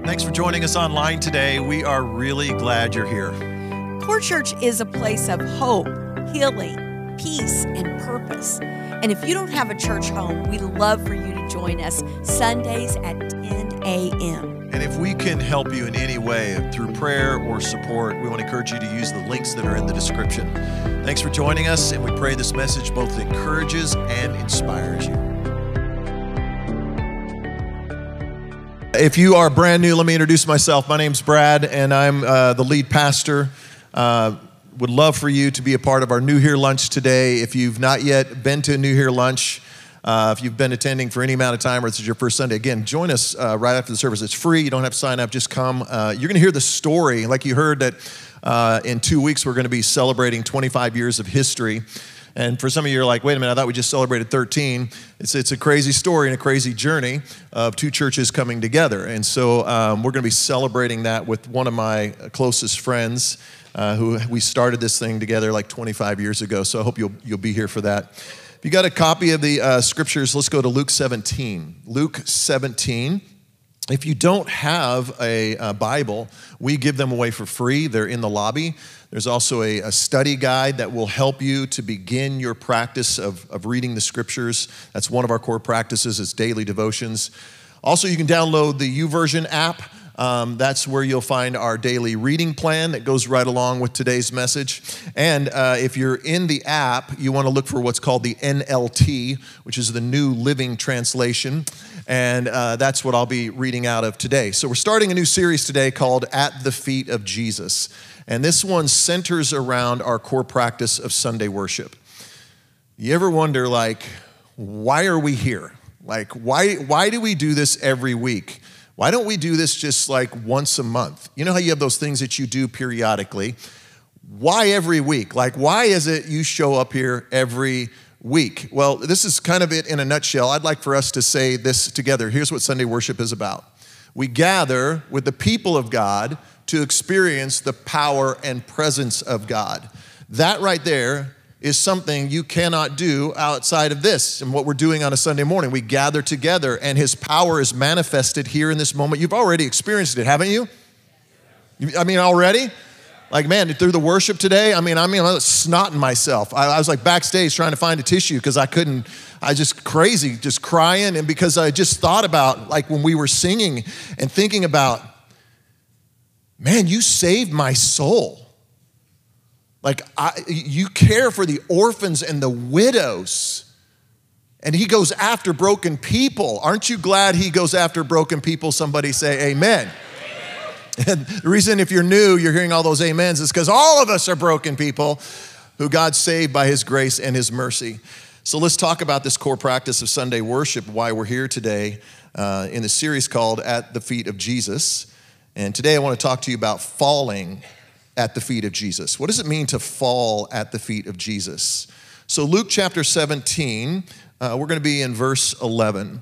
Thanks for joining us online today. We are really glad you're here. Core Church is a place of hope, healing, peace, and purpose. And if you don't have a church home, we'd love for you to join us Sundays at 10 a.m. And if we can help you in any way through prayer or support, we want to encourage you to use the links that are in the description. Thanks for joining us, and we pray this message both encourages and inspires you. If you are brand new, let me introduce myself. My name's Brad, and I'm the lead pastor. Would love for you to be a part of our New Here lunch today. If you've not yet been to a New Here lunch, if you've been attending for any amount of time or this is your first Sunday, again, join us right after the service. It's free. You don't have to sign up. Just come. You're going to hear the story. Like you heard that in 2 weeks, we're going to be celebrating 25 years of history. And for some of you, you're like, wait a minute, I thought we just celebrated 13. It's a crazy story and a crazy journey of two churches coming together. And so we're going to be celebrating that with one of my closest friends who we started this thing together like 25 years ago. So I hope you'll be here for that. If you got a copy of the scriptures, let's go to Luke 17. Luke 17. If you don't have a Bible, we give them away for free. They're in the lobby. There's also a study guide that will help you to begin your practice of reading the scriptures. That's one of our core practices is daily devotions. Also, you can download the YouVersion app. That's where you'll find our daily reading plan that goes right along with today's message. And if you're in the app, you want to look for what's called the NLT, which is the New Living Translation. And that's what I'll be reading out of today. So we're starting a new series today called At the Feet of Jesus. And this one centers around our core practice of Sunday worship. You ever wonder, like, why are we here? Like, why do we do this every week? Why don't we do this just like once a month? You know how you have those things that you do periodically? Why every week? Like, why is it you show up here every week? Well, this is kind of it in a nutshell. I'd like for us to say this together. Here's what Sunday worship is about. We gather with the people of God to experience the power and presence of God. That right there is something you cannot do outside of this and what we're doing on a Sunday morning. We gather together and His power is manifested here in this moment. You've already experienced it, haven't you? Already? Like, man, through the worship today, I was snotting myself. I was like backstage trying to find a tissue because I just crazy, just crying. And because I just thought about like when we were singing and thinking about, man, you saved my soul. Like, you care for the orphans and the widows. And He goes after broken people. Aren't you glad He goes after broken people? Somebody say amen. And the reason, if you're new, you're hearing all those amens is because all of us are broken people who God saved by His grace and His mercy. So let's talk about this core practice of Sunday worship, why we're here today in the series called At the Feet of Jesus. And today I want to talk to you about falling at the feet of Jesus. What does it mean to fall at the feet of Jesus? So Luke chapter 17, we're going to be in verse 11.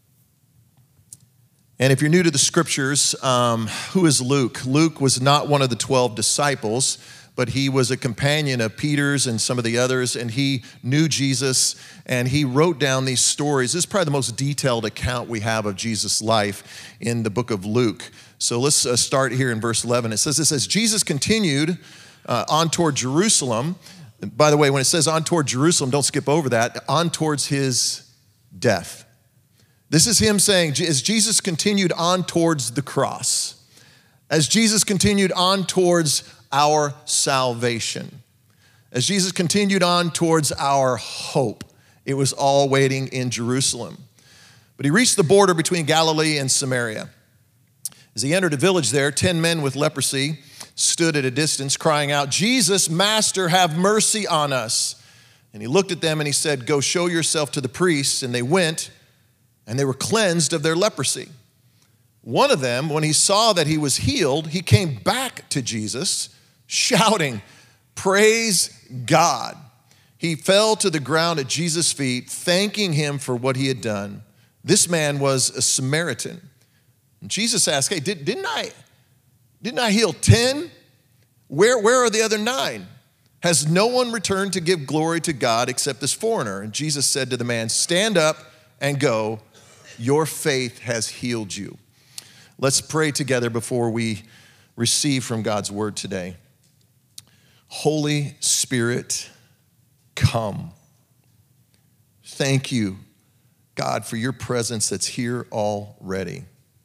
And if you're new to the scriptures, who is Luke? Luke was not one of the 12 disciples, but he was a companion of Peter's and some of the others, and he knew Jesus, and he wrote down these stories. This is probably the most detailed account we have of Jesus' life in the book of Luke. So let's start here in verse 11. It says, Jesus continued on toward Jerusalem. And by the way, when it says on toward Jerusalem, don't skip over that, on towards His death. This is Him saying, as Jesus continued on towards the cross, as Jesus continued on towards our salvation, as Jesus continued on towards our hope, it was all waiting in Jerusalem. But He reached the border between Galilee and Samaria. As He entered a village there, 10 men with leprosy stood at a distance crying out, Jesus, Master, have mercy on us. And He looked at them and He said, go show yourself to the priests. And they went and they were cleansed of their leprosy. One of them, when he saw that he was healed, he came back to Jesus shouting, praise God. He fell to the ground at Jesus' feet, thanking Him for what He had done. This man was a Samaritan. And Jesus asked, hey, didn't I heal 10? Where are the other 9? Has no one returned to give glory to God except this foreigner? And Jesus said to the man, stand up and go. Your faith has healed you. Let's pray together before we receive from God's word today. Holy Spirit, come. Thank you, God, for your presence that's here already.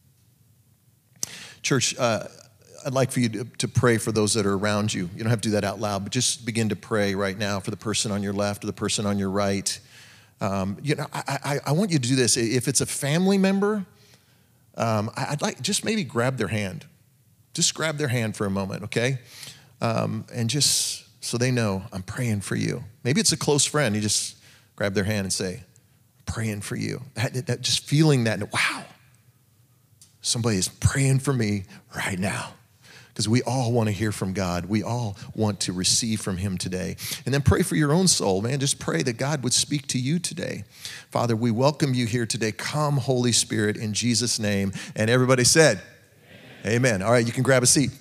Church, I'd like for you to pray for those that are around you. You don't have to do that out loud, but just begin to pray right now for the person on your left or the person on your right. I want you to do this. If it's a family member, I'd like just maybe grab their hand. Just grab their hand for a moment, okay? And just so they know I'm praying for you. Maybe it's a close friend. You just grab their hand and say, I'm praying for you. That just feeling that, wow, somebody is praying for me right now. Because we all want to hear from God. We all want to receive from him today. And then pray for your own soul, man. Just pray that God would speak to you today. Father, we welcome you here today. Come, Holy Spirit, in Jesus' name. And everybody said, amen. All right, you can grab a seat.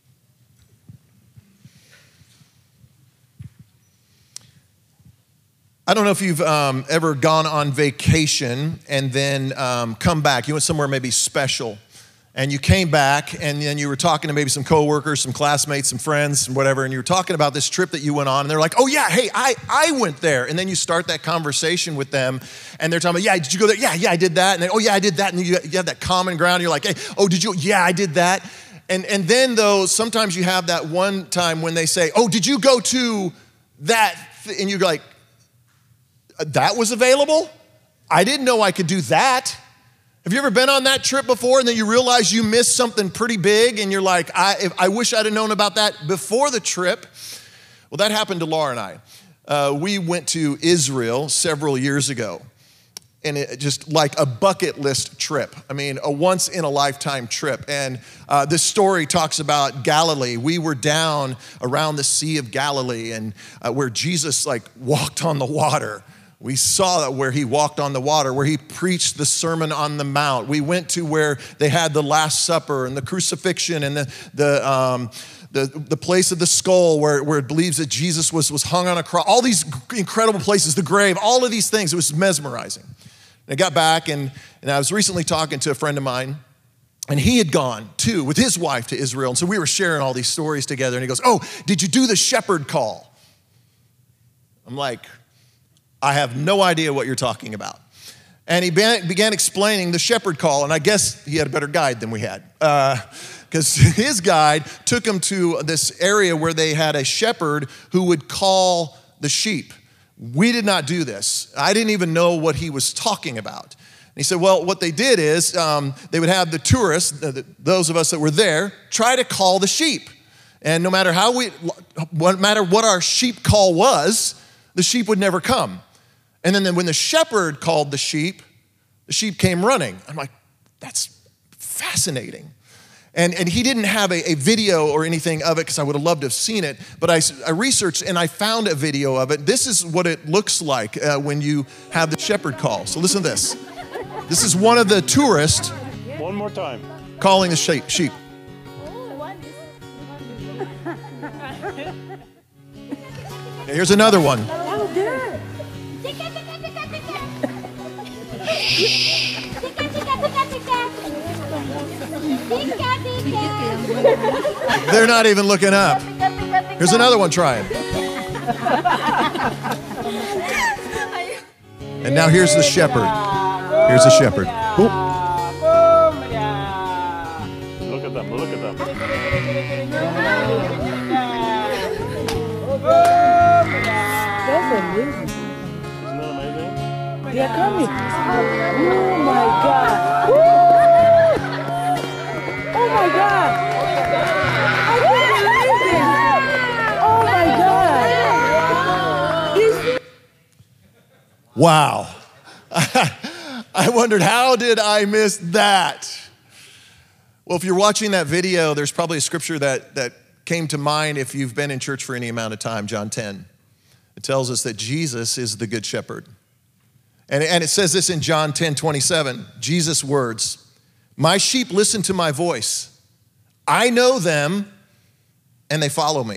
I don't know if you've ever gone on vacation and then come back. You went somewhere maybe special. And you came back, and then you were talking to maybe some coworkers, some classmates, some friends, and whatever, and you were talking about this trip that you went on, and they're like, oh yeah, hey, I went there. And then you start that conversation with them, and they're talking about, yeah, did you go there? Yeah, I did that. And then, oh yeah, I did that. And you have that common ground, and you're like, hey, oh, did you? Yeah, I did that. And then though, sometimes you have that one time when they say, oh, did you go to that? And you're like, that was available? I didn't know I could do that. Have you ever been on that trip before and then you realize you missed something pretty big and you're like, I wish I'd have known about that before the trip? Well, that happened to Laura and I. We went to Israel several years ago, and it just like a bucket list trip. I mean, a once in a lifetime trip. And this story talks about Galilee. We were down around the Sea of Galilee, and where Jesus like walked on the water. We saw that where he walked on the water, where he preached the Sermon on the Mount. We went to where they had the Last Supper and the crucifixion and the place of the skull where it believes that Jesus was hung on a cross. All these incredible places, the grave, all of these things. It was mesmerizing. And I got back and I was recently talking to a friend of mine, and he had gone too with his wife to Israel. And so we were sharing all these stories together, and he goes, oh, did you do the shepherd call? I'm like, I have no idea what you're talking about. And he began explaining the shepherd call, and I guess he had a better guide than we had. Because his guide took him to this area where they had a shepherd who would call the sheep. We did not do this. I didn't even know what he was talking about. And he said, well, what they did is they would have the tourists, those of us that were there, try to call the sheep. And no matter what our sheep call was, the sheep would never come. And then when the shepherd called the sheep came running. I'm like, that's fascinating. And he didn't have a video or anything of it because I would have loved to have seen it. But I researched and I found a video of it. This is what it looks like when you have the shepherd call. So listen to this. This is one of the tourists. One more time. Calling the sheep. Here's another one. They're not even looking up. Here's another one trying. And now here's the shepherd. Here's the shepherd. Ooh. Look at them. Look at them. That's amazing. Isn't that amazing? They are coming. Oh my God. Woo! Oh my God. I can't believe it. Oh my God. Wow. I wondered, how did I miss that? Well, if you're watching that video, there's probably a scripture that came to mind if you've been in church for any amount of time, John 10. It tells us that Jesus is the good shepherd. And it says this in John 10:27, Jesus' words, my sheep listen to my voice. I know them and they follow me.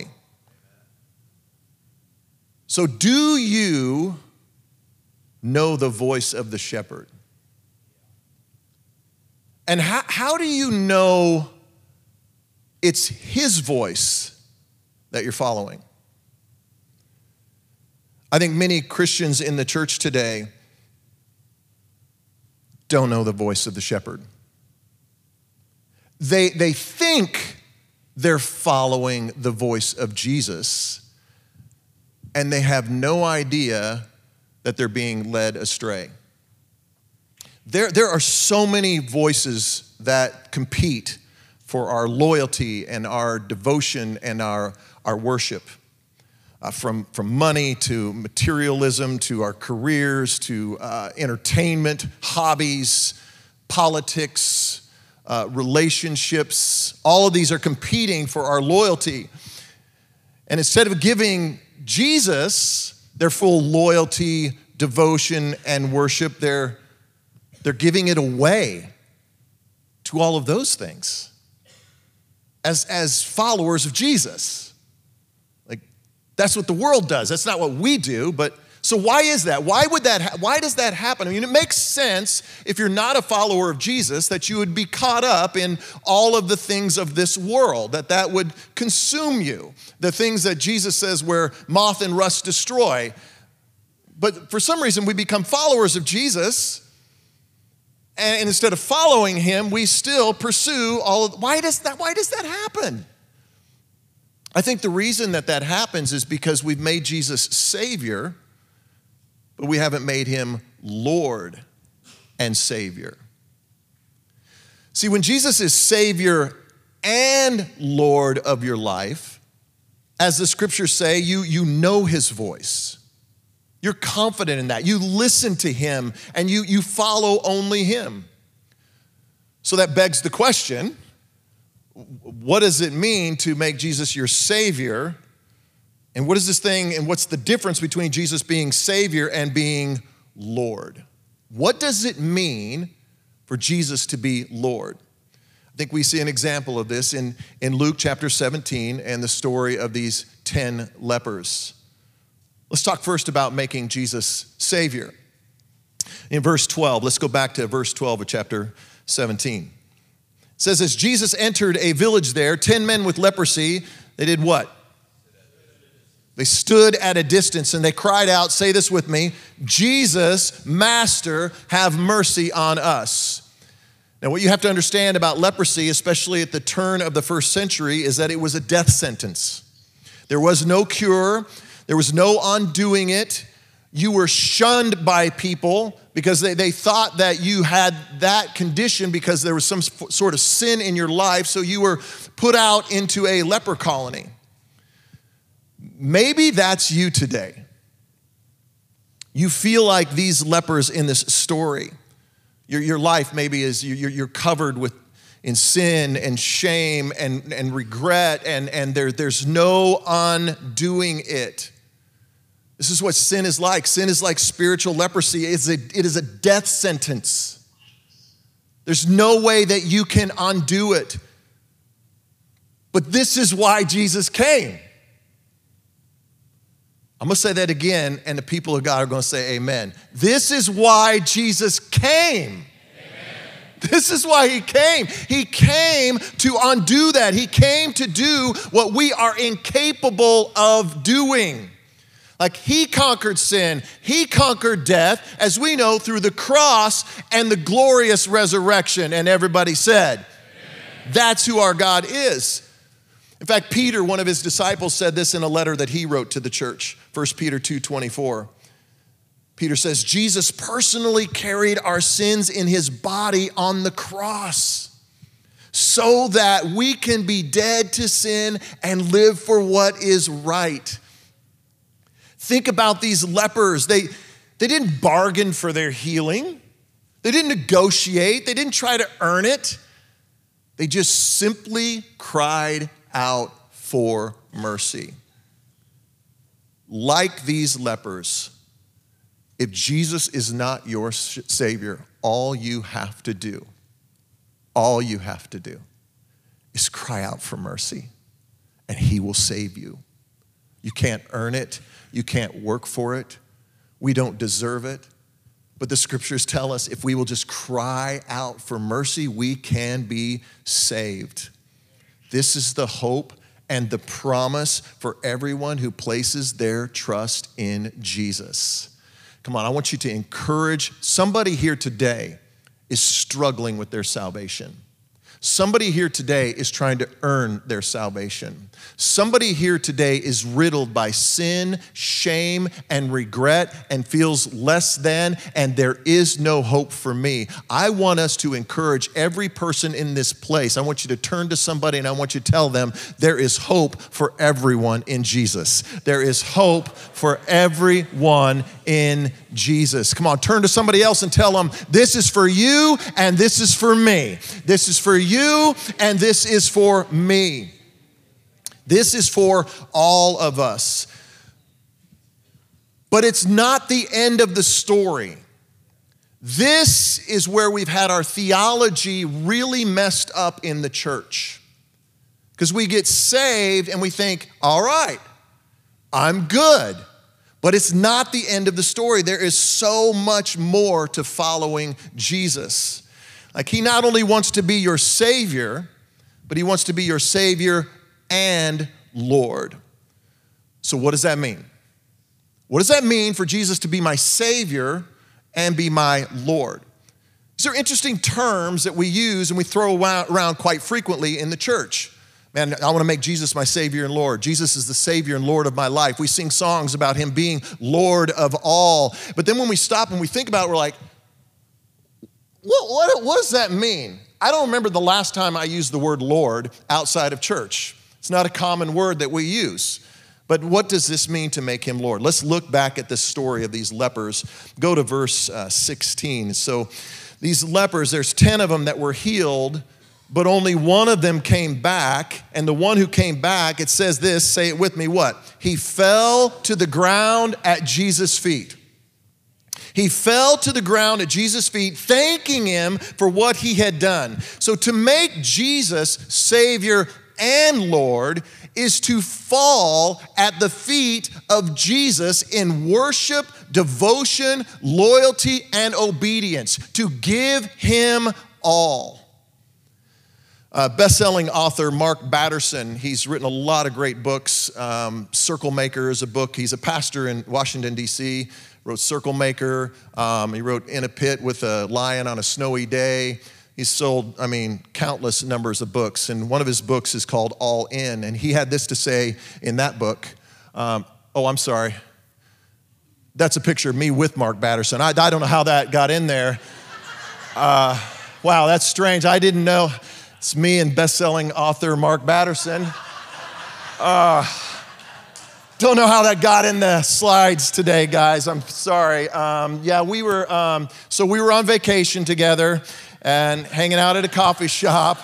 So do you know the voice of the shepherd? And how do you know it's his voice that you're following? I think many Christians in the church today don't know the voice of the shepherd. They think they're following the voice of Jesus, and they have no idea that they're being led astray. There are so many voices that compete for our loyalty and our devotion and our worship. From money to materialism to our careers to entertainment, hobbies, politics, relationships. All of these are competing for our loyalty. And instead of giving Jesus their full loyalty, devotion, and worship, they're giving it away to all of those things as followers of Jesus. Like, that's what the world does. That's not what we do. But so why is that? Why does that happen? I mean, it makes sense if you're not a follower of Jesus that you would be caught up in all of the things of this world, that would consume you. The things that Jesus says where moth and rust destroy. But for some reason, we become followers of Jesus, and instead of following him, we still pursue all of. Why does that happen? I think the reason that happens is because we've made Jesus Savior, but we haven't made him Lord and Savior. See, when Jesus is Savior and Lord of your life, as the scriptures say, you know his voice. You're confident in that. You listen to him and you follow only him. So that begs the question, what does it mean to make Jesus your Savior? And what is this thing, and what's the difference between Jesus being Savior and being Lord? What does it mean for Jesus to be Lord? I think we see an example of this in Luke chapter 17 and the story of these 10 lepers. Let's talk first about making Jesus Savior. In verse 12, let's go back to verse 12 of chapter 17. It says, as Jesus entered a village there, 10 men with leprosy, they did what? They stood at a distance and they cried out, say this with me, Jesus, Master, have mercy on us. Now, what you have to understand about leprosy, especially at the turn of the first century, is that it was a death sentence. There was no cure. There was no undoing it. You were shunned by people because they thought that you had that condition because there was some sort of sin in your life, so you were put out into a leper colony. Maybe that's you today. You feel like these lepers in this story. Your life maybe is, you're covered in sin and shame and regret, and there's no undoing it. This is what sin is like. Sin is like spiritual leprosy. It is a death sentence. There's no way that you can undo it. But this is why Jesus came. I'm going to say that again, and the people of God are going to say amen. This is why Jesus came. Amen. This is why he came. He came to undo that. He came to do what we are incapable of doing. Like he conquered sin, he conquered death, as we know, through the cross and the glorious resurrection. And everybody said, amen. That's who our God is. In fact, Peter, one of his disciples, said this in a letter that he wrote to the church, 1 Peter 2:24. Peter says, Jesus personally carried our sins in his body on the cross so that we can be dead to sin and live for what is right. Think about these lepers. They didn't bargain for their healing. They didn't negotiate. They didn't try to earn it. They just simply cried out for mercy. Like these lepers, if Jesus is not your Savior, all you have to do is cry out for mercy, and he will save you. You can't earn it. You can't work for it. We don't deserve it. But the scriptures tell us if we will just cry out for mercy, we can be saved. This is the hope and the promise for everyone who places their trust in Jesus. Come on, I want you to encourage somebody here today is struggling with their salvation. Somebody here today is trying to earn their salvation. Somebody here today is riddled by sin, shame, and regret and feels less than, and there is no hope for me. I want us to encourage every person in this place. I want you to turn to somebody and I want you to tell them there is hope for everyone in Jesus. There is hope for everyone in Jesus. Come on, turn to somebody else and tell them this is for you and this is for me. This is for you and this is for me. This is for all of us. But it's not the end of the story. This is where we've had our theology really messed up in the church. Because we get saved and we think, all right, I'm good. But it's not the end of the story. There is so much more to following Jesus. Like, he not only wants to be your Savior, but he wants to be your Savior and Lord. So what does that mean? What does that mean for Jesus to be my Savior and be my Lord? These are interesting terms that we use and we throw around quite frequently in the church. Man, I want to make Jesus my Savior and Lord. Jesus is the Savior and Lord of my life. We sing songs about him being Lord of all. But then when we stop and we think about it, we're like, what does that mean? I don't remember the last time I used the word Lord outside of church. It's not a common word that we use. But what does this mean to make him Lord? Let's look back at this story of these lepers. Go to verse 16. So these lepers, there's 10 of them that were healed, but only one of them came back. And the one who came back, it says this, say it with me, what? He fell to the ground at Jesus' feet. He fell to the ground at Jesus' feet, thanking him for what he had done. So to make Jesus Savior and Lord is to fall at the feet of Jesus in worship, devotion, loyalty, and obedience, to give him all. Best-selling author Mark Batterson, he's written a lot of great books. Circle Maker is a book. He's a pastor in Washington, D.C., wrote Circle Maker. He wrote In a Pit with a Lion on a Snowy Day. He's sold, countless numbers of books, and one of his books is called All In, and he had this to say in that book. I'm sorry. That's a picture of me with Mark Batterson. I don't know how that got in there. Wow, that's strange. I didn't know. It's me and best-selling author Mark Batterson. Don't know how that got in the slides today, guys. I'm sorry. We were on vacation together and hanging out at a coffee shop.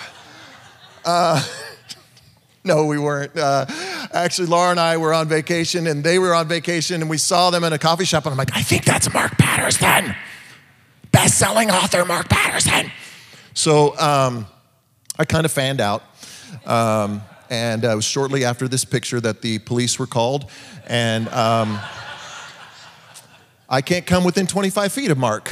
No, we weren't. Actually, Laura and I were on vacation, and they were on vacation, and we saw them in a coffee shop, and I'm like, I think that's Mark Batterson. Best-selling author Mark Batterson. So I kind of fanned out. And it was shortly after this picture that the police were called. And I can't come within 25 feet of Mark.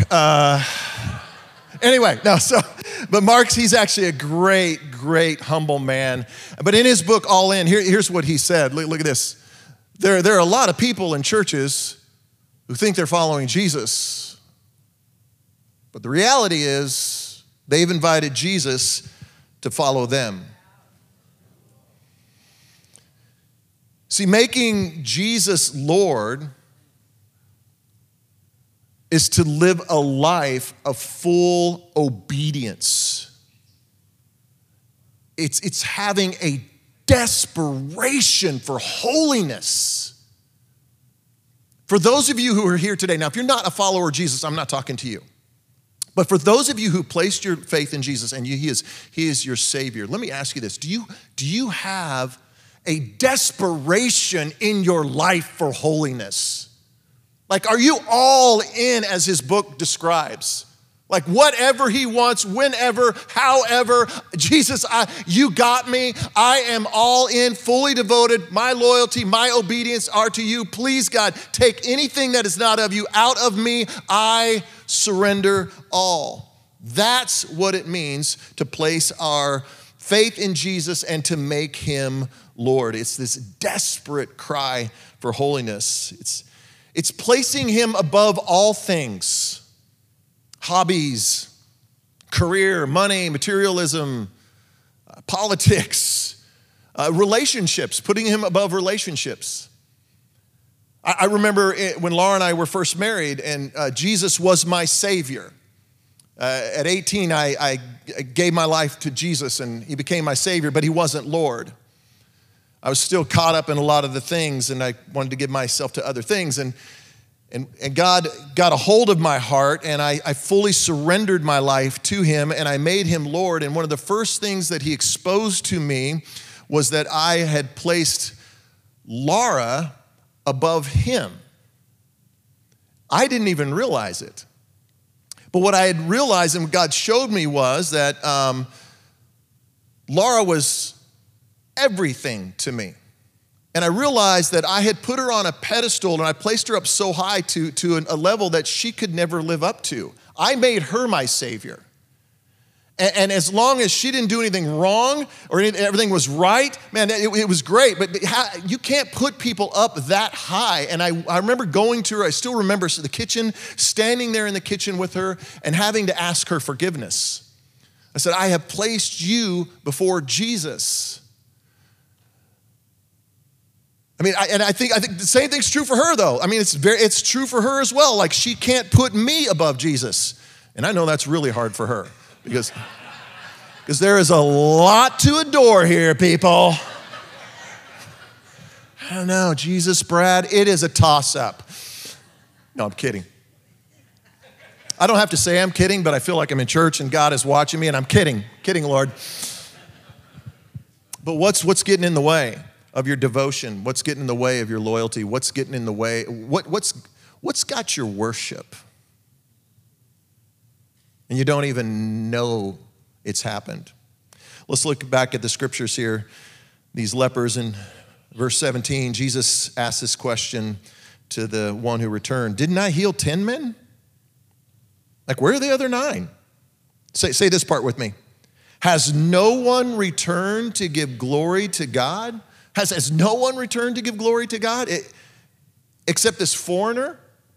But Mark's, he's actually a great, great, humble man. But in his book, All In, here's what he said. Look at this. There are a lot of people in churches who think they're following Jesus. But the reality is they've invited Jesus to follow them. See, making Jesus Lord is to live a life of full obedience. It's having a desperation for holiness. For those of you who are here today, now if you're not a follower of Jesus, I'm not talking to you. But for those of you who placed your faith in Jesus and he is your Savior, let me ask you this. Do you have a desperation in your life for holiness? Like, are you all in as his book describes? Like, whatever he wants, whenever, however, Jesus, you got me. I am all in, fully devoted. My loyalty, my obedience are to you. Please, God, take anything that is not of you out of me. I surrender all. That's what it means to place our faith in Jesus and to make him Lord. It's this desperate cry for holiness. It's placing him above all things. Hobbies, career, money, materialism, politics, relationships, putting him above relationships. I remember when Laura and I were first married, and Jesus was my Savior. At 18, I gave my life to Jesus, and he became my Savior, but he wasn't Lord. I was still caught up in a lot of the things, and I wanted to give myself to other things. And God got a hold of my heart, and I fully surrendered my life to him, and I made him Lord. And one of the first things that he exposed to me was that I had placed Laura above him. I didn't even realize it. But what I had realized and God showed me was that Laura was everything to me. And I realized that I had put her on a pedestal and I placed her up so high to a level that she could never live up to. I made her my Savior. And as long as she didn't do anything wrong or everything was right, man, it was great. But you can't put people up that high. And I remember going to her, I still remember the kitchen, standing there in the kitchen with her and having to ask her forgiveness. I said, I have placed you before Jesus. I mean, I think the same thing's true for her, though. I mean, it's true for her as well. Like, she can't put me above Jesus. And I know that's really hard for her. Because there is a lot to adore here, people. I don't know, Jesus, Brad, it is a toss-up. No, I'm kidding. I don't have to say I'm kidding, but I feel like I'm in church and God is watching me and I'm kidding. Kidding, Lord. But what's getting in the way of your devotion? What's getting in the way of your loyalty? What's getting in the way? What's got your worship? And you don't even know it's happened. Let's look back at the scriptures here. These lepers in verse 17, Jesus asked this question to the one who returned. Didn't I heal 10 men? Like, where are the other 9? Say this part with me. Has no one returned to give glory to God? Has no one returned to give glory to God except this foreigner?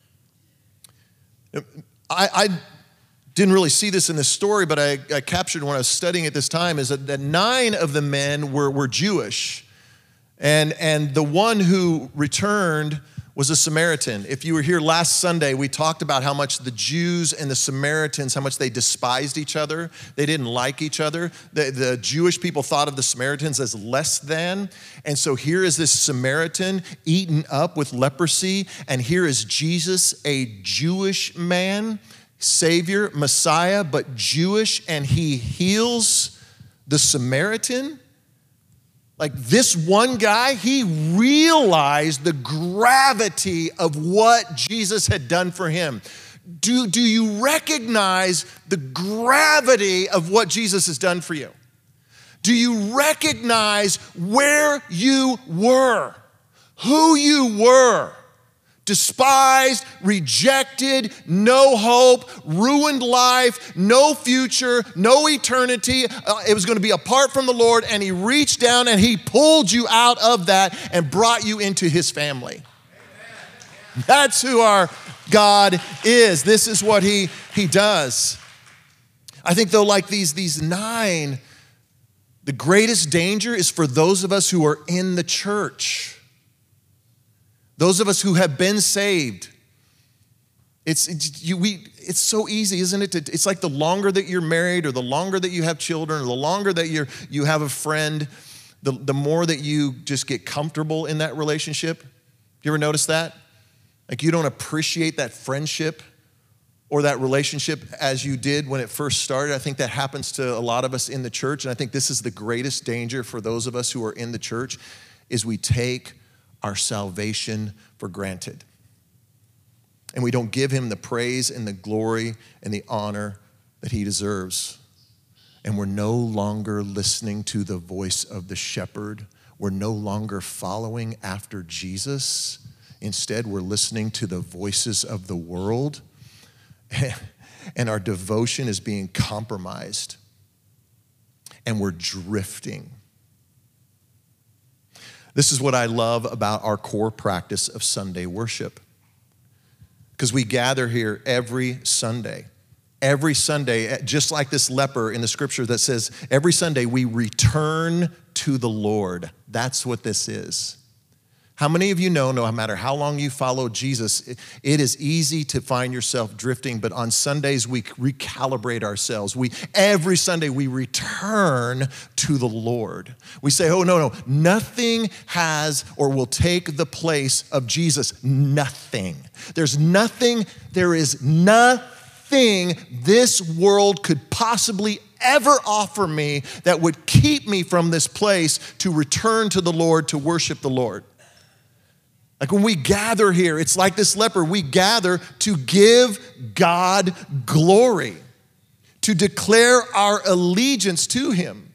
I didn't really see this in this story, but I captured when I was studying at this time is that 9 of the men were Jewish. And the one who returned was a Samaritan. If you were here last Sunday, we talked about how much the Jews and the Samaritans, how much they despised each other. They didn't like each other. The Jewish people thought of the Samaritans as less than. And so here is this Samaritan eaten up with leprosy. And here is Jesus, a Jewish man, Savior, Messiah, but Jewish, and he heals the Samaritan. Like, this one guy, he realized the gravity of what Jesus had done for him. Do you recognize the gravity of what Jesus has done for you? Do you recognize where you were, who you were? Despised, rejected, no hope, ruined life, no future, no eternity. It was going to be apart from the Lord, and he reached down and he pulled you out of that and brought you into his family. Amen. That's who our God is. This is what he does. I think, though, like these 9, the greatest danger is for those of us who are in the church. Those of us who have been saved. It's so easy, isn't it? It's like the longer that you're married or the longer that you have children or the longer that you have a friend, the more that you just get comfortable in that relationship. You ever notice that? Like, you don't appreciate that friendship or that relationship as you did when it first started. I think that happens to a lot of us in the church. And I think this is the greatest danger for those of us who are in the church is we take our salvation for granted. And we don't give him the praise and the glory and the honor that he deserves. And we're no longer listening to the voice of the shepherd. We're no longer following after Jesus. Instead, we're listening to the voices of the world. and our devotion is being compromised, and we're drifting. This is what I love about our core practice of Sunday worship, because we gather here every Sunday. Every Sunday, just like this leper in the scripture that says, every Sunday we return to the Lord. That's what this is. How many of you know, no matter how long you follow Jesus, it is easy to find yourself drifting, but on Sundays we recalibrate ourselves. Every Sunday we return to the Lord. We say, oh, no, nothing has or will take the place of Jesus. Nothing. There is nothing this world could possibly ever offer me that would keep me from this place to return to the Lord, to worship the Lord. Like when we gather here, it's like this leper. We gather to give God glory, to declare our allegiance to him.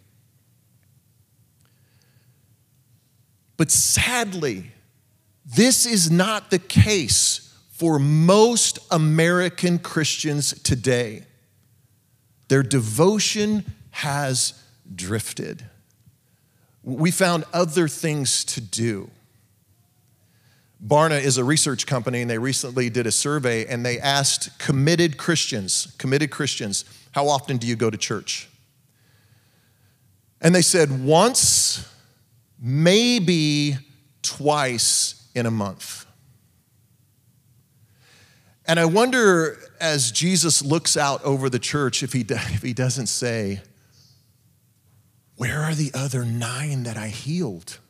But sadly, this is not the case for most American Christians today. Their devotion has drifted. We found other things to do. Barna is a research company, and they recently did a survey, and they asked committed Christians, how often do you go to church? And they said once, maybe twice in a month. And I wonder, as Jesus looks out over the church, if he doesn't say, where are the other 9 that I healed?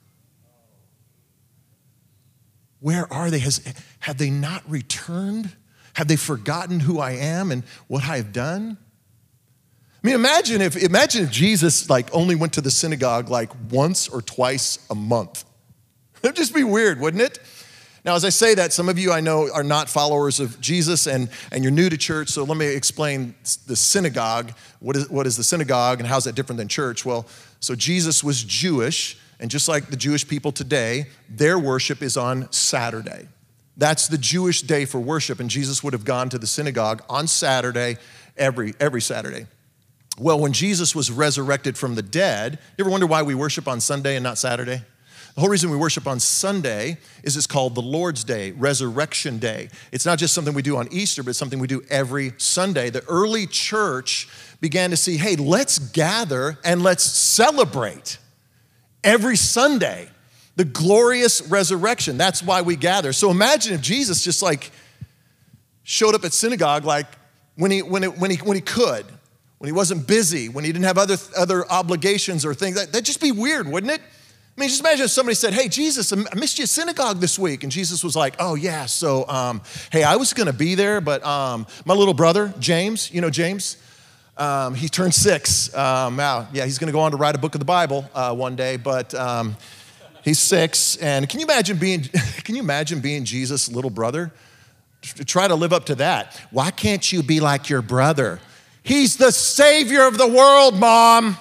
Where are they? Have they not returned? Have they forgotten who I am and what I have done? I mean, imagine if Jesus only went to the synagogue once or twice a month. It'd just be weird, wouldn't it? Now, as I say that, some of you I know are not followers of Jesus and you're new to church, so let me explain the synagogue. What is the synagogue and how's that different than church? Well, so Jesus was Jewish, and just like the Jewish people today, their worship is on Saturday. That's the Jewish day for worship, and Jesus would have gone to the synagogue on Saturday, every Saturday. Well, when Jesus was resurrected from the dead, you ever wonder why we worship on Sunday and not Saturday? The whole reason we worship on Sunday is it's called the Lord's Day, Resurrection Day. It's not just something we do on Easter, but it's something we do every Sunday. The early church began to see, hey, let's gather and let's celebrate every Sunday the glorious resurrection. That's why we gather. So imagine if Jesus just showed up at synagogue when he could, when he wasn't busy, when he didn't have other obligations or things. That'd just be weird, wouldn't it? I mean, just imagine if somebody said, hey, Jesus, I missed you at synagogue this week. And Jesus was like, oh, yeah, so, hey, I was going to be there, but my little brother, James, you know James? He turned 6. Now, yeah, he's going to go on to write a book of the Bible one day, but he's 6. And can you imagine being Jesus' little brother? Try to live up to that. Why can't you be like your brother? He's the Savior of the world, Mom.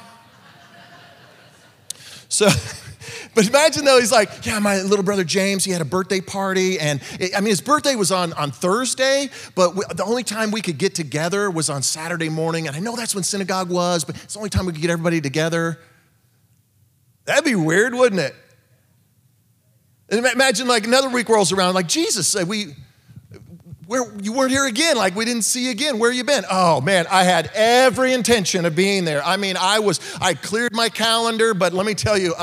So... But imagine though, he's like, yeah, my little brother James, he had a birthday party. And his birthday was on Thursday, but the only time we could get together was on Saturday morning. And I know that's when synagogue was, but it's the only time we could get everybody together. That'd be weird, wouldn't it? And imagine another week rolls around, Jesus, you weren't here again, we didn't see you again. Where you been? Oh man, I had every intention of being there. I mean, I cleared my calendar, but let me tell you,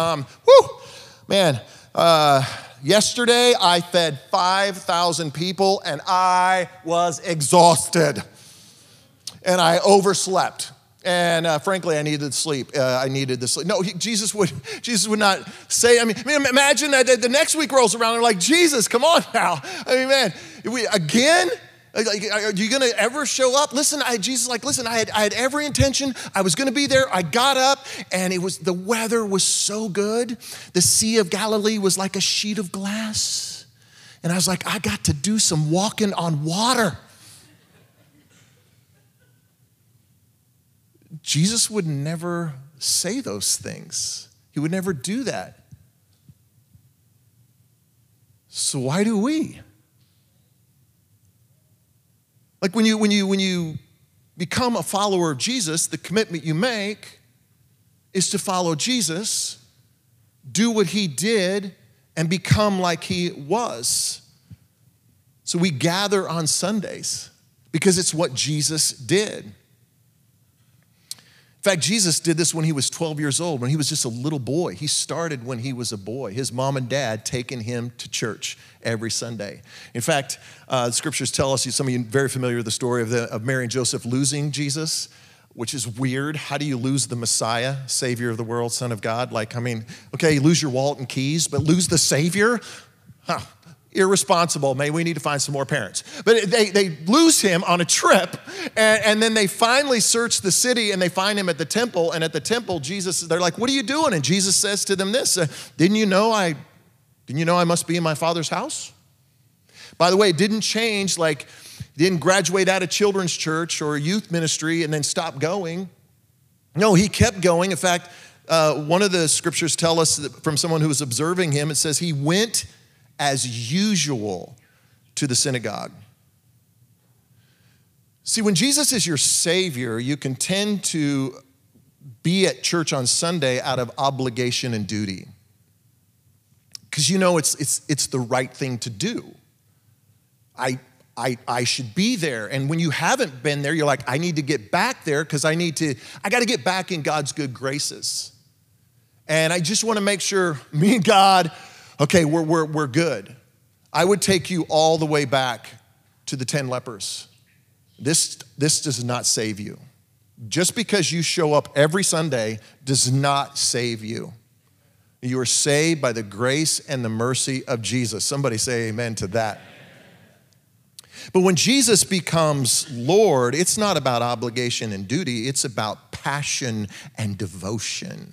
yesterday I fed 5,000 people and I was exhausted and I overslept. And frankly, I needed sleep. No, Jesus would not say. Imagine that the next week rolls around and they're like, Jesus, come on now. Man, again? Are you going to ever show up? Listen, Jesus, listen, I had every intention. I was going to be there. I got up, and the weather was so good. The Sea of Galilee was like a sheet of glass, and I was like, I got to do some walking on water. Jesus would never say those things. He would never do that. So why do we? Like when you become a follower of Jesus, the commitment you make is to follow Jesus, do what he did, and become like he was. So we gather on Sundays because it's what Jesus did. In fact, Jesus did this when he was 12 years old, when he was just a little boy. He started when he was a boy. His mom and dad taking him to church every Sunday. In fact, the scriptures tell us, some of you are very familiar with the story of Mary and Joseph losing Jesus, which is weird. How do you lose the Messiah, Savior of the world, Son of God? Okay, you lose your wallet and keys, but lose the Savior? Huh. Irresponsible. Maybe we need to find some more parents. But they lose him on a trip, and then they finally search the city, and they find him at the temple. And at the temple, they're like, what are you doing? And Jesus says to them this, didn't you know I must be in my Father's house? By the way, it didn't change, didn't graduate out of children's church or youth ministry and then stop going. No, he kept going. In fact, one of the scriptures tell us that from someone who was observing him, it says he went as usual to the synagogue. See, when Jesus is your Savior, you can tend to be at church on Sunday out of obligation and duty. Because you know it's the right thing to do. I should be there. And when you haven't been there, you're like, I need to get back there because I got to get back in God's good graces. And I just want to make sure me and God, okay, we're good. I would take you all the way back to the 10 lepers. This does not save you. Just because you show up every Sunday does not save you. You are saved by the grace and the mercy of Jesus. Somebody say amen to that. But when Jesus becomes Lord, it's not about obligation and duty. It's about passion and devotion.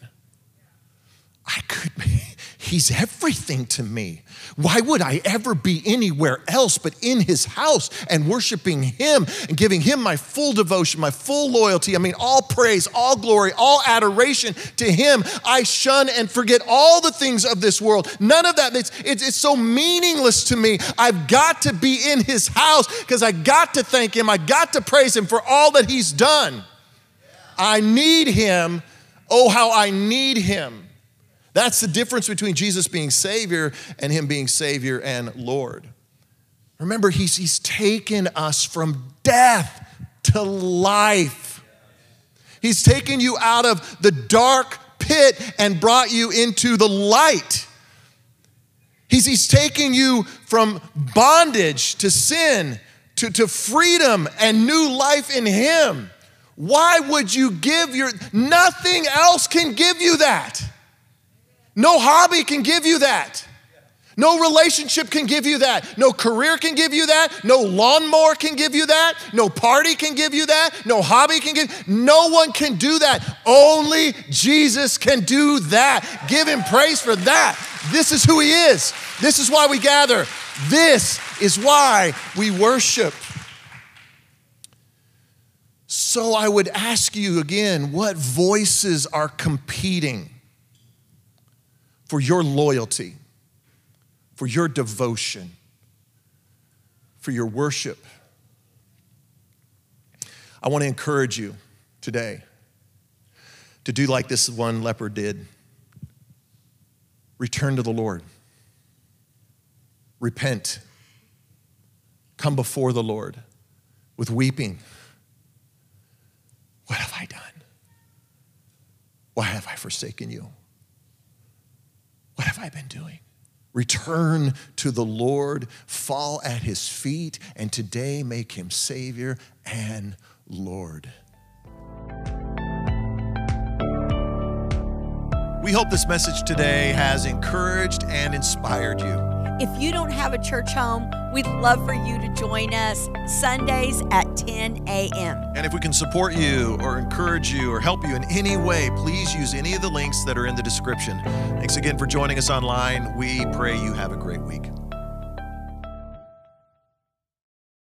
He's everything to me. Why would I ever be anywhere else but in his house and worshiping him and giving him my full devotion, my full loyalty? All praise, all glory, all adoration to him. I shun and forget all the things of this world. None of that, it's so meaningless to me. I've got to be in his house because I got to thank him. I got to praise him for all that he's done. I need him. Oh, how I need him. That's the difference between Jesus being Savior and him being Savior and Lord. Remember, he's taken us from death to life. He's taken you out of the dark pit and brought you into the light. He's taking you from bondage to sin to freedom and new life in him. Why would you nothing else can give you that. No hobby can give you that. No relationship can give you that. No career can give you that. No lawnmower can give you that. No party can give you that. No hobby can give. No one can do that. Only Jesus can do that. Give him praise for that. This is who he is. This is why we gather. This is why we worship. So I would ask you again, what voices are competing for your loyalty, for your devotion, for your worship? I want to encourage you today to do like this one leper did. Return to the Lord. Repent. Come before the Lord with weeping. What have I done? Why have I forsaken you? What have I been doing? Return to the Lord, fall at his feet, and today make him Savior and Lord. We hope this message today has encouraged and inspired you. If you don't have a church home, we'd love for you to join us Sundays at 10 a.m. And if we can support you or encourage you or help you in any way, please use any of the links that are in the description. Thanks again for joining us online. We pray you have a great week.